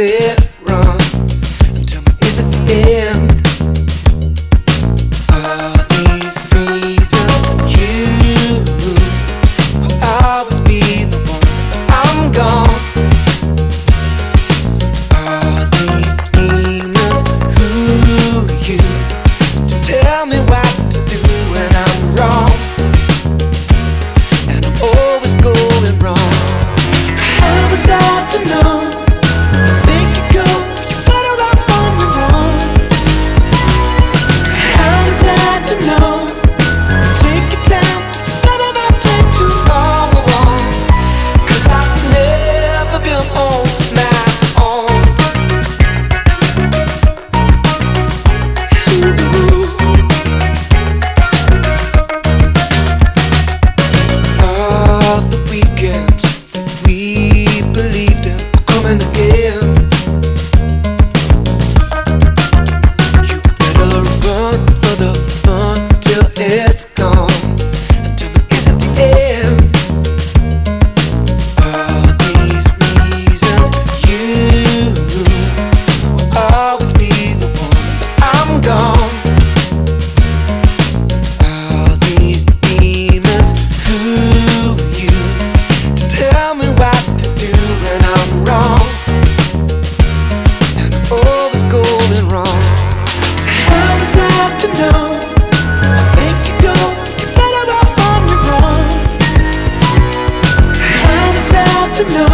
it wrong. Tell me, is it the end? Are these reasons you will always be the one, but I'm gone? Are these demons who are you to tell me what to do when I'm wrong? And I'm always going wrong. How was I to know? Make you go, you better off on your own. How was I to know? Take your time, you better not take too long alone. 'Cause I've never been on my own. All the weekends we believed in were coming again. You better run for the fun till it's gone. And tell me, is it the end? Are these reasons you will always be the one, but I'm gone? Are these demons who are you to tell me what to do when I'm wrong? And I'm always going wrong. How was I to know? Make you go, you better off on your own. How was I to know?